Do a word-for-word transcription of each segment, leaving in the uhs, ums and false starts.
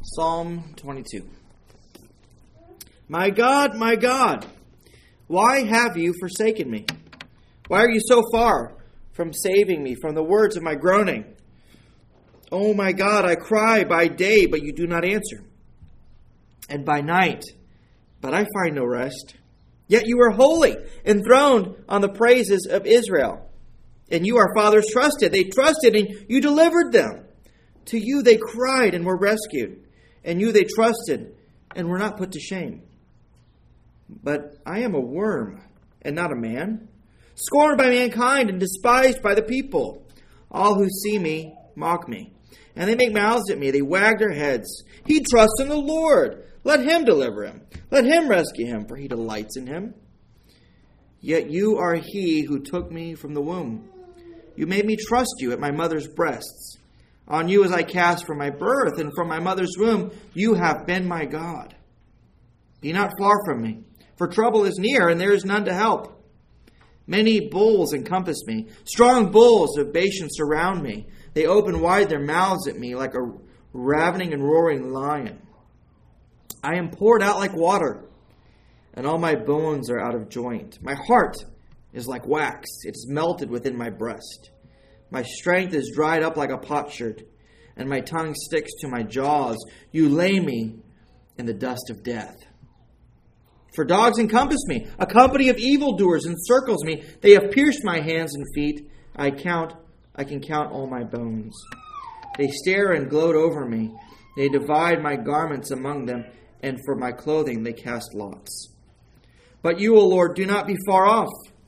Psalm twenty-two. My God, my God, why have you forsaken me? Why are you so far from saving me from the words of my groaning? Oh my God, I cry by day, but you do not answer, and by night, but I find no rest. Yet you are holy, enthroned on the praises of Israel. And you, our fathers, trusted. They trusted, and you delivered them. To you they cried and were rescued. And you they trusted and were not put to shame. But I am a worm and not a man, scorned by mankind and despised by the people. All who see me mock me, and they make mouths at me. They wag their heads. He trusts in the Lord. Let him deliver him. Let him rescue him, for he delights in him. Yet you are he who took me from the womb. You made me trust you at my mother's breasts. On you as I cast from my birth, and from my mother's womb, you have been my God. Be not far from me, for trouble is near, and there is none to help. Many bulls encompass me. Strong bulls of Bashan surround me. They open wide their mouths at me like a ravening and roaring lion. I am poured out like water, and all my bones are out of joint. My heart is like wax. It is melted within my breast. My strength is dried up like a potsherd, and my tongue sticks to my jaws. You lay me in the dust of death. For dogs encompass me. A company of evildoers encircles me. They have pierced my hands and feet. I count, I can count all my bones. They stare and gloat over me. They divide my garments among them, and for my clothing they cast lots. But you, O Lord, do not be far off.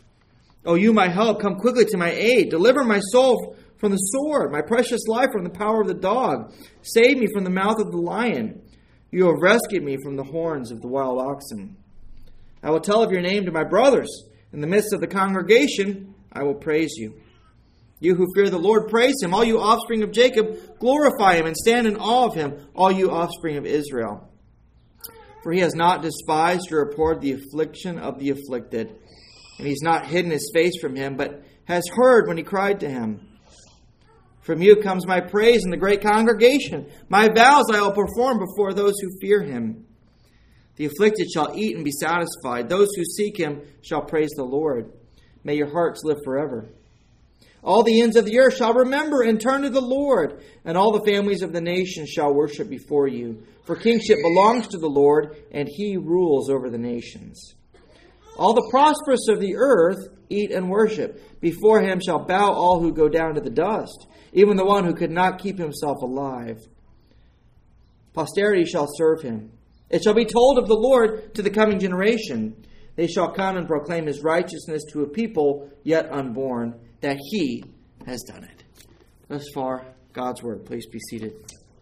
O you, my help, come quickly to my aid. Deliver my soul from the sword, my precious life from the power of the dog. Save me from the mouth of the lion. You have rescued me from the horns of the wild oxen. I will tell of your name to my brothers. In the midst of the congregation, I will praise you. You who fear the Lord, praise him. All you offspring of Jacob, glorify him and stand in awe of him, all you offspring of Israel. For he has not despised or abhorred the affliction of the afflicted, and he's not hidden his face from him, but has heard when he cried to him. From you comes my praise in the great congregation. My vows I will perform before those who fear him. The afflicted shall eat and be satisfied. Those who seek him shall praise the Lord. May your hearts live forever. All the ends of the earth shall remember and turn to the Lord, and all the families of the nations shall worship before you. For kingship belongs to the Lord, and he rules over the nations. All the prosperous of the earth eat and worship. Before him shall bow all who go down to the dust, even the one who could not keep himself alive. Posterity shall serve him. It shall be told of the Lord to the coming generation. They shall come and proclaim his righteousness to a people yet unborn, that he has done it. Thus far, God's word. Please be seated.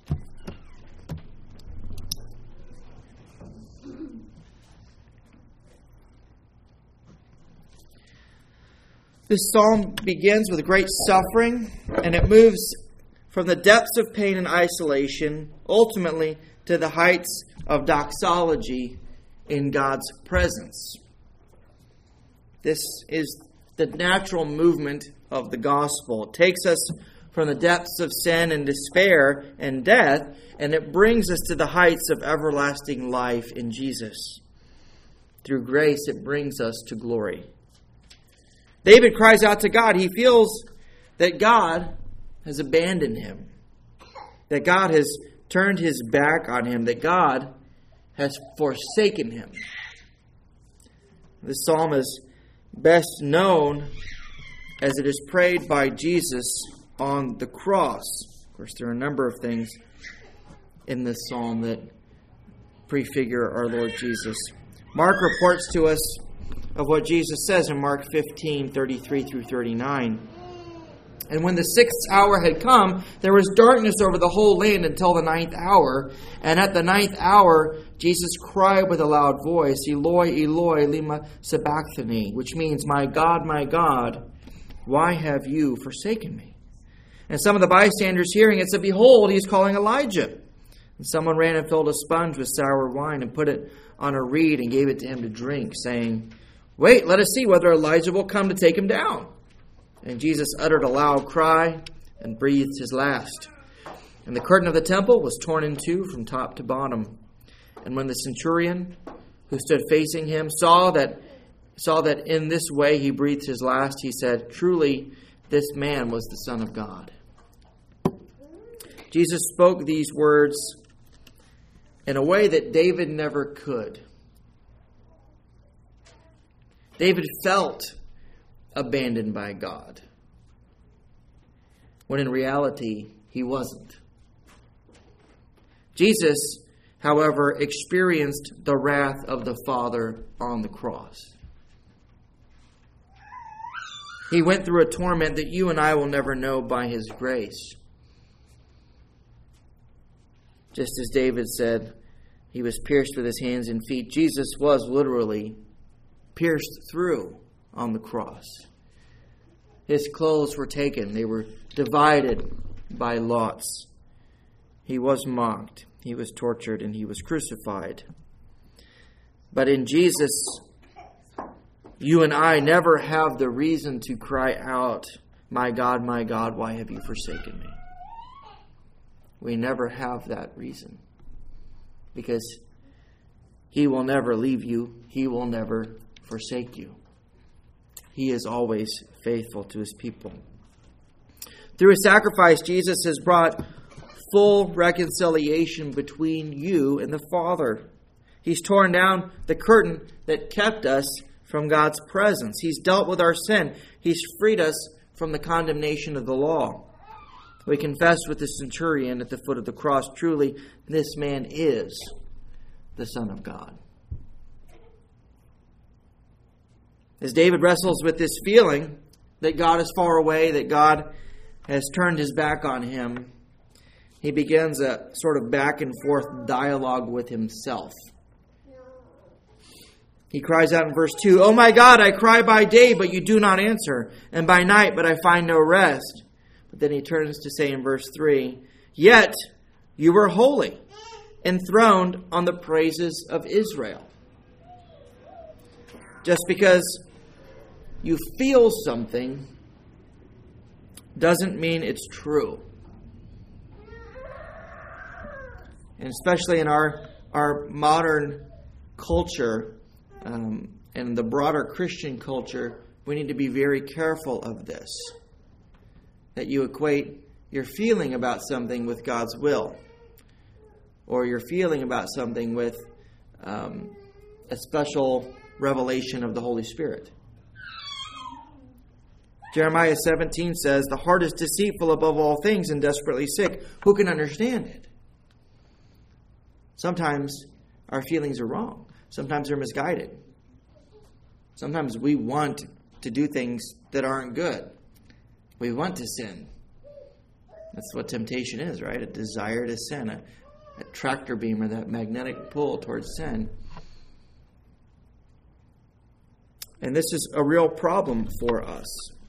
This psalm begins with great suffering, and it moves from the depths of pain and isolation, ultimately to the heights of doxology in God's presence. This is the natural movement of the gospel. It takes us from the depths of sin and despair and death, and it brings us to the heights of everlasting life in Jesus. Through grace, it brings us to glory. David cries out to God. He feels that God has abandoned him, that God has turned his back on him, that God has forsaken him. This psalm is best known as it is prayed by Jesus on the cross. Of course, there are a number of things in this psalm that prefigure our Lord Jesus. Mark reports to us of what Jesus says in Mark fifteen, thirty-three through thirty-nine. And when the sixth hour had come, there was darkness over the whole land until the ninth hour. And at the ninth hour, Jesus cried with a loud voice, Eloi, Eloi, lema sabachthani, which means, My God, my God, why have you forsaken me? And some of the bystanders hearing it said, Behold, he is calling Elijah. And someone ran and filled a sponge with sour wine and put it on a reed and gave it to him to drink, saying, Wait, let us see whether Elijah will come to take him down. And Jesus uttered a loud cry and breathed his last. And the curtain of the temple was torn in two from top to bottom. And when the centurion who stood facing him saw that saw that in this way he breathed his last, he said, "Truly, this man was the Son of God." Jesus spoke these words in a way that David never could. David felt abandoned by God, when in reality he wasn't. Jesus, however, experienced the wrath of the Father on the cross. He went through a torment that you and I will never know by His grace. Just as David said, He was pierced with His hands and feet. Jesus was literally pierced through on the cross. His clothes were taken. They were divided by lots. He was mocked. He was tortured, and He was crucified. But in Jesus, you and I never have the reason to cry out, "My God, my God, why have you forsaken me?" We never have that reason. Because He will never leave you. He will never forsake you. He is always faithful to His people. Through His sacrifice, Jesus has brought full reconciliation between you and the Father. He's torn down the curtain that kept us from God's presence. He's dealt with our sin. He's freed us from the condemnation of the law. We confessed with the centurion at the foot of the cross, "Truly, this man is the Son of God." As David wrestles with this feeling that God is far away, that God has turned His back on him, he begins a sort of back and forth dialogue with himself. He cries out in verse two, "Oh my God, I cry by day, but you do not answer, and by night, but I find no rest." But then he turns to say in verse three, "Yet you were holy, enthroned on the praises of Israel." Just because you feel something doesn't mean it's true. And especially in our, our modern culture, um, and the broader Christian culture, we need to be very careful of this. That you equate your feeling about something with God's will. Or your feeling about something with um, a special revelation of the Holy Spirit. Jeremiah seventeen says, "The heart is deceitful above all things and desperately sick. Who can understand it?" Sometimes our feelings are wrong. Sometimes they're misguided. Sometimes we want to do things that aren't good. We want to sin. That's what temptation is, right? A desire to sin, a, a tractor beam, or that magnetic pull towards sin. And this is a real problem for us.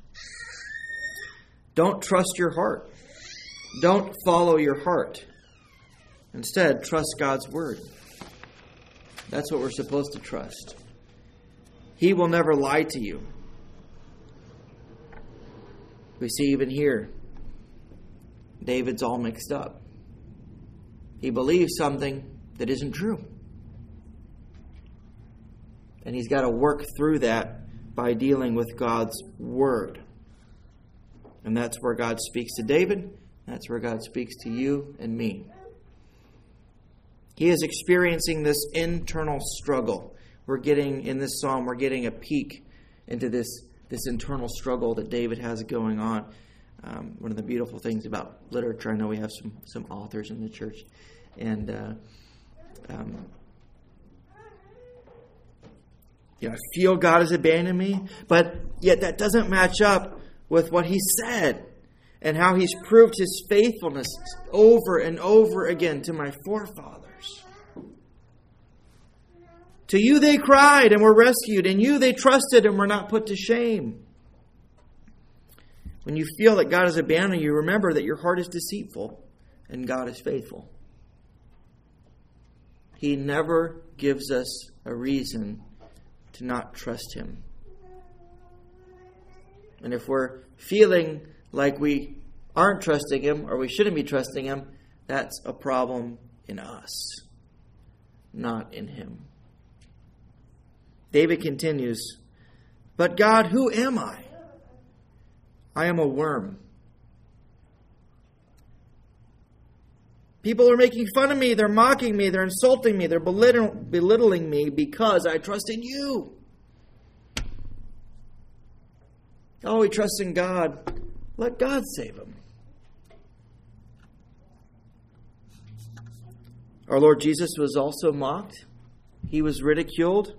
Don't trust your heart. Don't follow your heart. Instead, trust God's word. That's what we're supposed to trust. He will never lie to you. We see even here, David's all mixed up. He believes something that isn't true. And he's got to work through that by dealing with God's word. And that's where God speaks to David. That's where God speaks to you and me. He is experiencing this internal struggle. We're getting, in this psalm, we're getting a peek into this, this internal struggle that David has going on. Um, one of the beautiful things about literature, I know we have some, some authors in the church, and uh, um, you know, I feel God has abandoned me, but yet that doesn't match up with what He said and how He's proved His faithfulness over and over again to my forefathers. To you they cried and were rescued. In you they trusted and were not put to shame. When you feel that God has abandoned you, remember that your heart is deceitful and God is faithful. He never gives us a reason to not trust Him. And if we're feeling like we aren't trusting Him or we shouldn't be trusting Him, That's a problem in us, not in him. David continues, "But God, who am I? I am a worm. People are making fun of me. They're mocking me. They're insulting me. They're belittling, belittling me because I trust in you." Oh, he trusts in God. Let God save him. Our Lord Jesus was also mocked. He was ridiculed.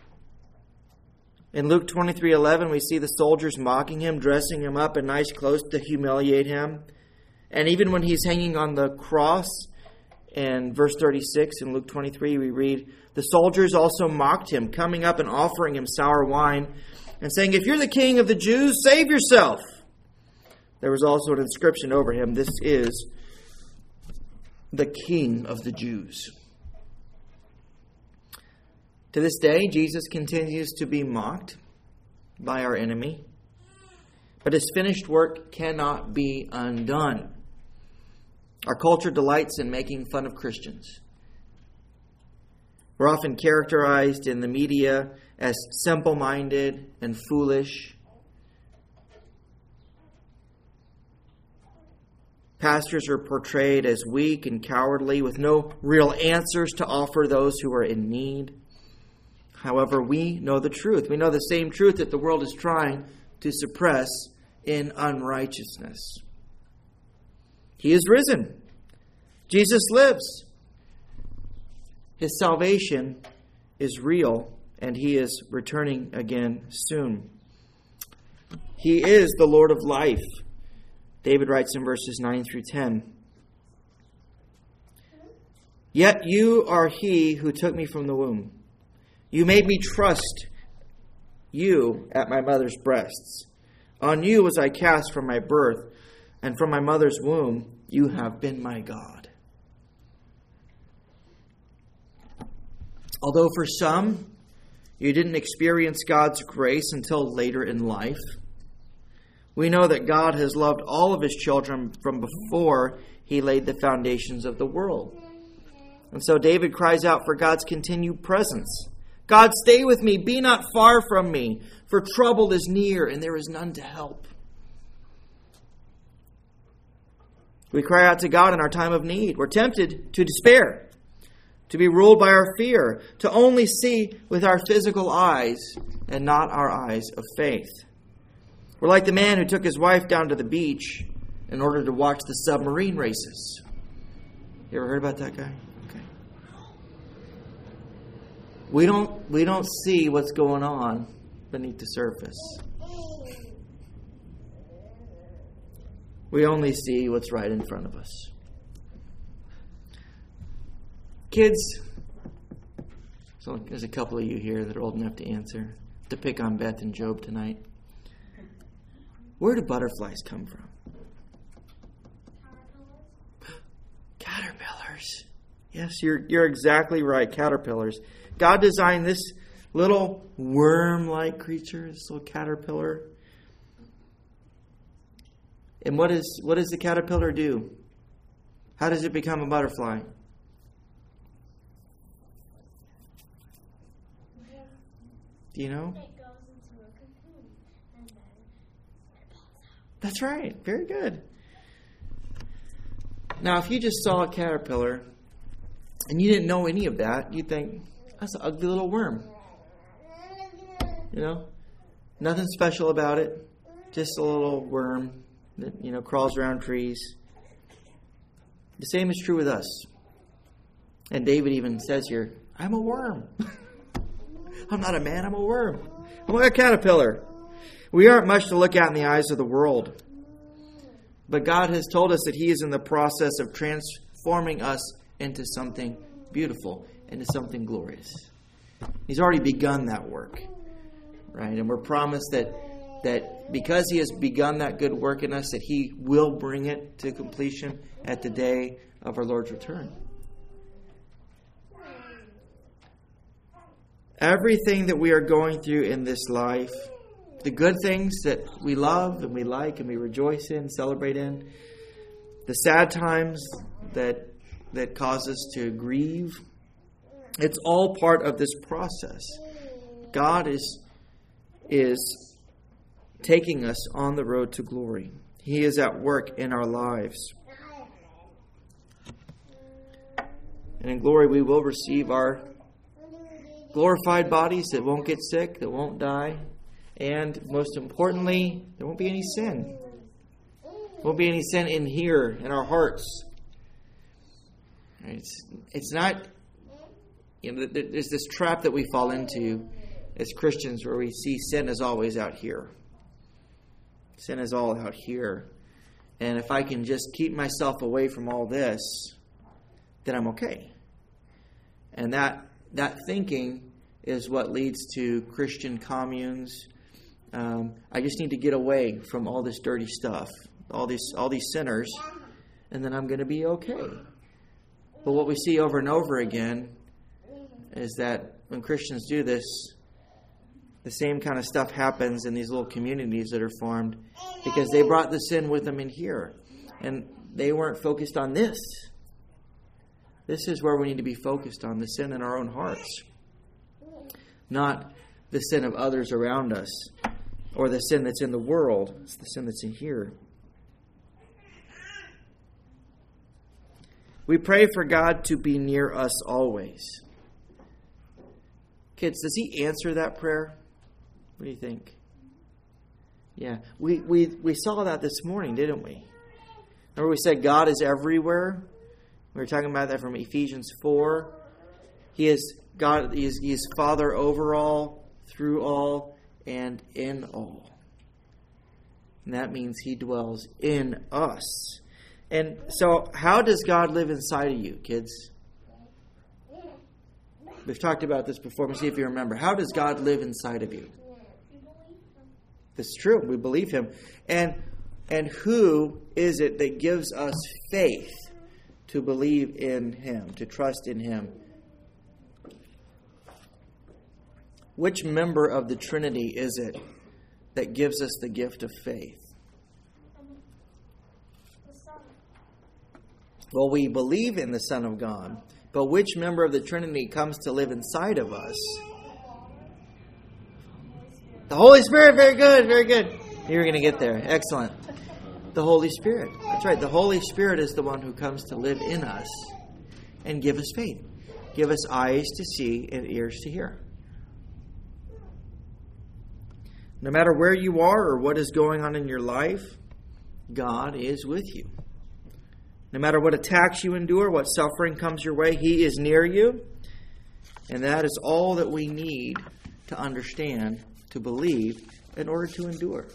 In Luke twenty-three eleven, we see the soldiers mocking him, dressing him up in nice clothes to humiliate him. And even when he's hanging on the cross, in verse thirty-six in Luke twenty-three, we read, "The soldiers also mocked him, coming up and offering him sour wine, and saying, 'If you're the king of the Jews, save yourself.' There was also an inscription over him, 'This is the King of the Jews.'" To this day, Jesus continues to be mocked by our enemy, but his finished work cannot be undone. Our culture delights in making fun of Christians. We're often characterized in the media as simple-minded and foolish. Pastors are portrayed as weak and cowardly with no real answers to offer those who are in need. However, we know the truth. We know the same truth that the world is trying to suppress in unrighteousness. He is risen. Jesus lives. His salvation is real, and he is returning again soon. He is the Lord of life. David writes in verses nine through ten. "Yet you are he who took me from the womb. You made me trust you at my mother's breasts. On you was I cast from my birth, and from my mother's womb you have been my God." Although for some, you didn't experience God's grace until later in life, we know that God has loved all of his children from before he laid the foundations of the world. And so David cries out for God's continued presence. "God, stay with me. Be not far from me, for trouble is near and there is none to help." We cry out to God in our time of need. We're tempted to despair, to be ruled by our fear, to only see with our physical eyes and not our eyes of faith. We're like the man who took his wife down to the beach in order to watch the submarine races. You ever heard about that guy? Okay. We don't we don't see what's going on beneath the surface. We only see what's right in front of us. Kids, so there's a couple of you here that are old enough to answer, to pick on Beth and Job tonight. Where do butterflies come from? Caterpillars. Caterpillars. Yes, you're you're exactly right. Caterpillars. God designed this little worm-like creature, this little caterpillar. And what is what does the caterpillar do? How does it become a butterfly? Do you know? It goes into a cocoon and then it pops out. That's right. Very good. Now, if you just saw a caterpillar and you didn't know any of that, you'd think, that's an ugly little worm. You know? Nothing special about it. Just a little worm that, you know, crawls around trees. The same is true with us. And David even says here, I'm a worm. I'm not a man, I'm a worm. I'm like a caterpillar. We aren't much to look at in the eyes of the world. But God has told us that He is in the process of transforming us into something beautiful, into something glorious. He's already begun that work. Right? And we're promised that that because He has begun that good work in us, that He will bring it to completion at the day of our Lord's return. Everything that we are going through in this life, the good things that we love and we like and we rejoice in, celebrate in, the sad times, that that cause us to grieve. It's all part of this process. God is is taking us on the road to glory. He is at work in our lives. And in glory we will receive our glorified bodies that won't get sick, that won't die. And most importantly, there won't be any sin. There won't be any sin in here, in our hearts. It's, it's not, you know, there's this trap that we fall into as Christians where we see sin is always out here. Sin is all out here. And if I can just keep myself away from all this, then I'm okay. And that that thinking is what leads to Christian communes. Um, I just need to get away from all this dirty stuff, all these all these sinners, and then I'm going to be okay. But what we see over and over again is that when Christians do this, the same kind of stuff happens in these little communities that are formed because they brought the sin with them in here. And they weren't focused on this. This is where we need to be focused on, the sin in our own hearts. Not the sin of others around us or the sin that's in the world. It's the sin that's in here. We pray for God to be near us always. Kids, does He answer that prayer? What do you think? Yeah, we, we, we saw that this morning, didn't we? Remember we said God is everywhere? We were talking about that from Ephesians four. He is God. He is, he is Father over all, through all, and in all. And that means He dwells in us. And so how does God live inside of you, kids? We've talked about this before. Let's see if you remember. How does God live inside of you? It's true. We believe Him. And and who is it that gives us faith to believe in Him, to trust in Him? Which member of the Trinity is it that gives us the gift of faith? Well, we believe in the Son of God, but which member of the Trinity comes to live inside of us? The Holy Spirit. Very good, very good. You're going to get there. Excellent. The Holy Spirit. That's right. The Holy Spirit is the one who comes to live in us and give us faith. Give us eyes to see and ears to hear. No matter where you are or what is going on in your life, God is with you. No matter what attacks you endure, what suffering comes your way, He is near you. And that is all that we need to understand, to believe, in order to endure.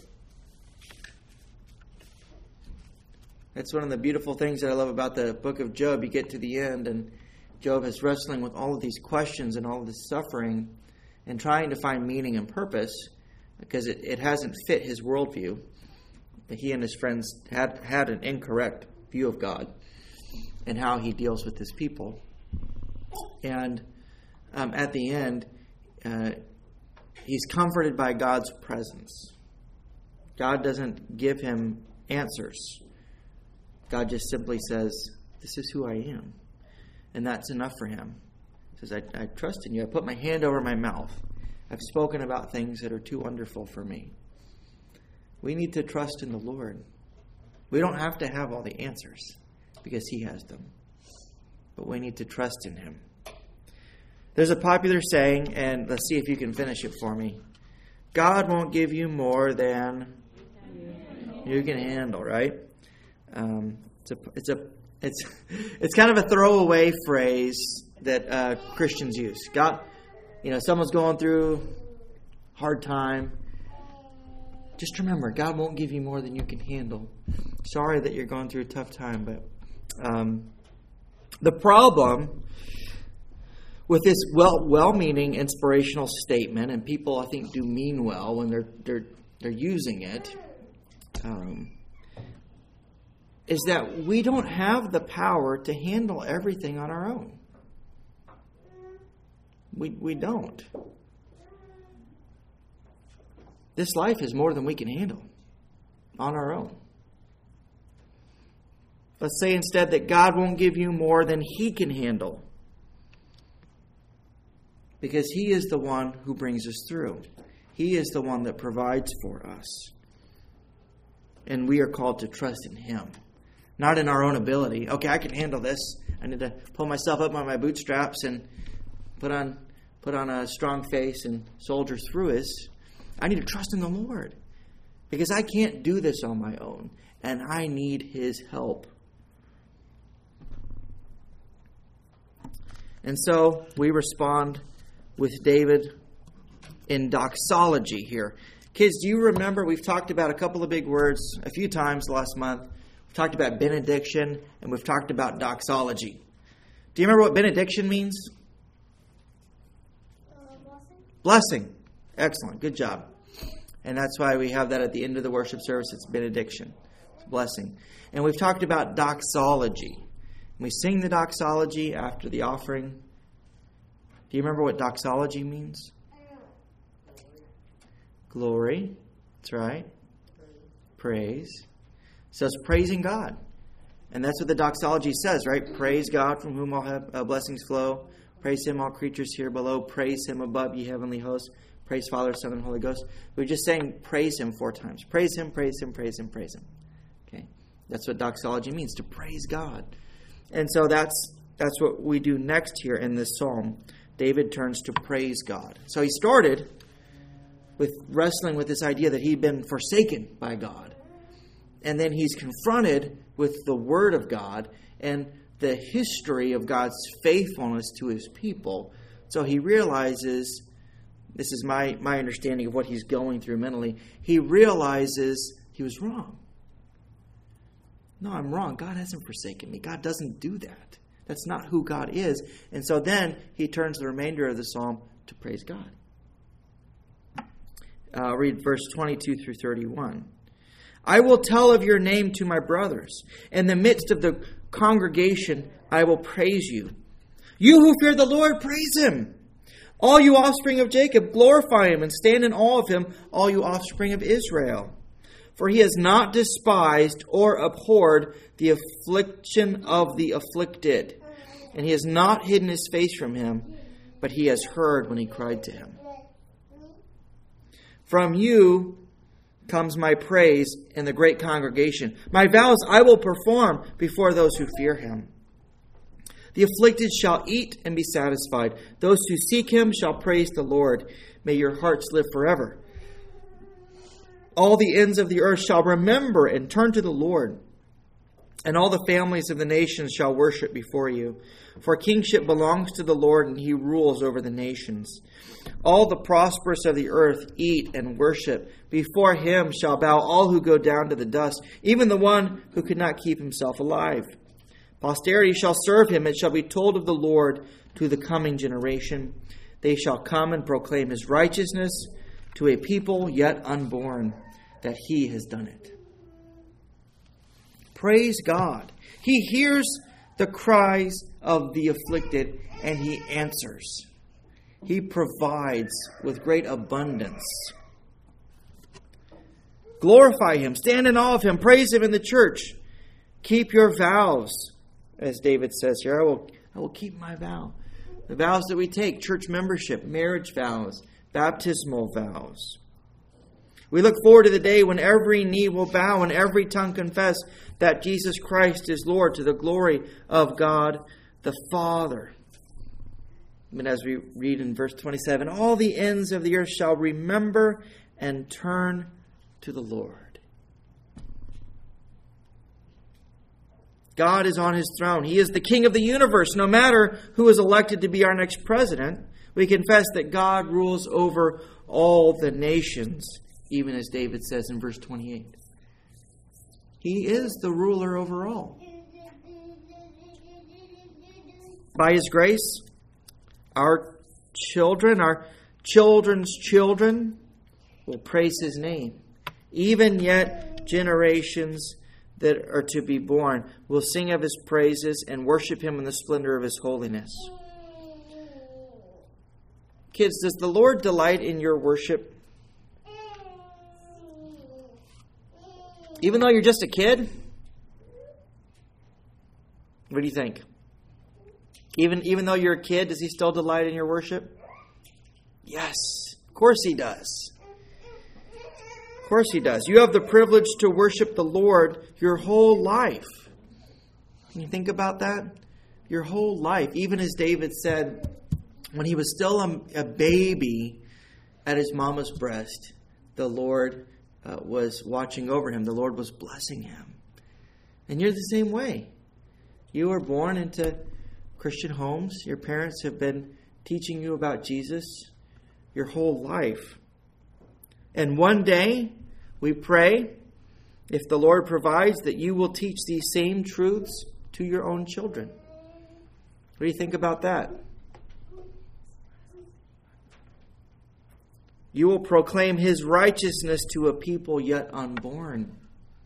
That's one of the beautiful things that I love about the book of Job. You get to the end, and Job is wrestling with all of these questions and all of this suffering and trying to find meaning and purpose because it, it hasn't fit his worldview. He and his friends had, had an incorrect view of God and how He deals with His people. And um, at the end, uh, he's comforted by God's presence. God doesn't give him answers. God just simply says, this is who I am. And that's enough for him. He says, I, I trust in you. I put my hand over my mouth. I've spoken about things that are too wonderful for me. We need to trust in the Lord. We don't have to have all the answers because He has them. But we need to trust in Him. There's a popular saying, and let's see if you can finish it for me. God won't give you more than you can handle, right? Um, it's a, it's a, it's, it's kind of a throwaway phrase that uh, Christians use. God, you know, someone's going through a hard time. Just remember, God won't give you more than you can handle. Sorry that you're going through a tough time, but um, the problem with this well, well-meaning inspirational statement, and people I think do mean well when they're they're they're using it, um, is that we don't have the power to handle everything on our own. We we don't. This life is more than we can handle on our own. Let's say instead that God won't give you more than He can handle. Because He is the one who brings us through. He is the one that provides for us. And we are called to trust in Him. Not in our own ability. Okay, I can handle this. I need to pull myself up on my bootstraps and put on put on a strong face and soldier through this. I need to trust in the Lord. Because I can't do this on my own. And I need His help. And so we respond with David in doxology here. Kids, do you remember we've talked about a couple of big words a few times last month? We've talked about benediction and we've talked about doxology. Do you remember what benediction means? Uh, blessing. Blessing. Excellent. Good job. And that's why we have that at the end of the worship service. It's benediction. It's blessing. And we've talked about doxology. We sing the doxology after the offering. Do you remember what doxology means? Glory. That's right. Praise. So it's praising God. And that's what the doxology says, right? Praise God from whom all have, uh, blessings flow. Praise Him, all creatures here below. Praise Him above, ye heavenly hosts. Praise Father, Son, and Holy Ghost. We're just saying praise Him four times. Praise Him, praise Him, praise Him, praise Him. Okay? That's what doxology means, to praise God. And so that's that's what we do next here in this psalm. David turns to praise God. So he started with wrestling with this idea that he'd been forsaken by God. And then he's confronted with the Word of God and the history of God's faithfulness to His people. So he realizes, this is my, my understanding of what he's going through mentally, he realizes he was wrong. No, I'm wrong. God hasn't forsaken me. God doesn't do that. That's not who God is. And so then he turns the remainder of the psalm to praise God. I'll read verse twenty-two through thirty-one. I will tell of your name to my brothers. In the midst of the congregation, I will praise you. You who fear the Lord, praise Him. All you offspring of Jacob, glorify Him and stand in awe of Him, all you offspring of Israel. For He has not despised or abhorred the affliction of the afflicted. And He has not hidden His face from him, but He has heard when he cried to Him. From you comes my praise in the great congregation. My vows I will perform before those who fear Him. The afflicted shall eat and be satisfied. Those who seek Him shall praise the Lord. May your hearts live forever. All the ends of the earth shall remember and turn to the Lord. And all the families of the nations shall worship before you. For kingship belongs to the Lord, and He rules over the nations. All the prosperous of the earth eat and worship. Before Him shall bow all who go down to the dust, even the one who could not keep himself alive. Posterity shall serve Him. It shall be told of the Lord to the coming generation. They shall come and proclaim His righteousness to a people yet unborn, that He has done it. Praise God. He hears the cries of the afflicted and He answers. He provides with great abundance. Glorify Him. Stand in awe of Him. Praise Him in the church. Keep your vows, as David says here. I will, I will keep my vow. The vows that we take, church membership, marriage vows, baptismal vows. We look forward to the day when every knee will bow and every tongue confess that Jesus Christ is Lord, to the glory of God the Father. And as we read in verse twenty-seven, all the ends of the earth shall remember and turn to the Lord. God is on His throne. He is the King of the universe. No matter who is elected to be our next president, we confess that God rules over all the nations, even as David says in verse twenty-eight. He is the ruler over all. By His grace, our children, our children's children will praise His name. Even yet generations that are to be born will sing of His praises and worship Him in the splendor of His holiness. Kids, does the Lord delight in your worship? Even though you're just a kid? What do you think? Even, even though you're a kid, does He still delight in your worship? Yes, of course He does. Of course He does. You have the privilege to worship the Lord your whole life. Can you think about that? Your whole life. Even as David said, when he was still a, a baby at his mama's breast, the Lord uh, was watching over him. The Lord was blessing him. And you're the same way. You were born into Christian homes. Your parents have been teaching you about Jesus your whole life. And one day, we pray, if the Lord provides, that you will teach these same truths to your own children. What do you think about that? You will proclaim His righteousness to a people yet unborn.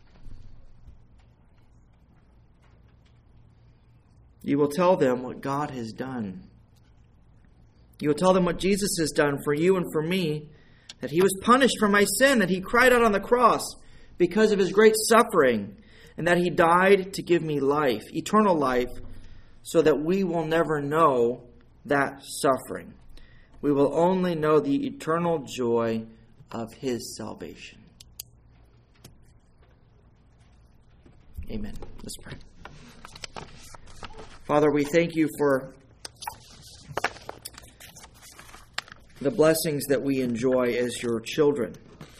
You will tell them what God has done. You will tell them what Jesus has done for you and for me, that He was punished for my sin, that He cried out on the cross because of His great suffering, and that He died to give me life, eternal life, so that we will never know that suffering. We will only know the eternal joy of His salvation. Amen. Let's pray. Father, we thank You for the blessings that we enjoy as Your children.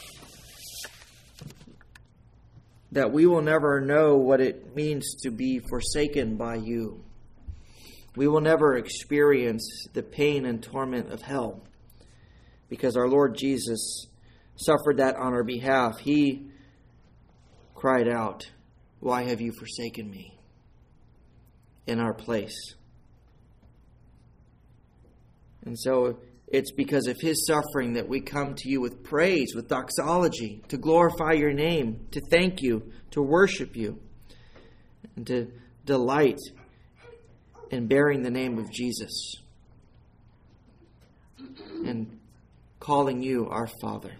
That we will never know what it means to be forsaken by You. We will never experience the pain and torment of hell, because our Lord Jesus suffered that on our behalf. He cried out, "Why have You forsaken me?" in our place. And so it's because of His suffering that we come to You with praise, with doxology, to glorify Your name, to thank You, to worship You, and to delight in bearing the name of Jesus and calling You our Father.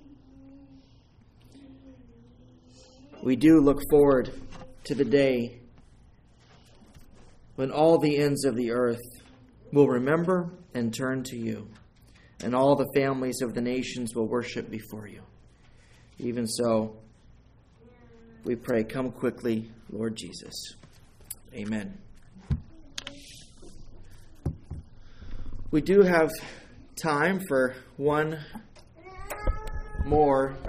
We do look forward to the day when all the ends of the earth will remember and turn to You, and all the families of the nations will worship before You. Even so, we pray, come quickly, Lord Jesus. Amen. We do have time for one more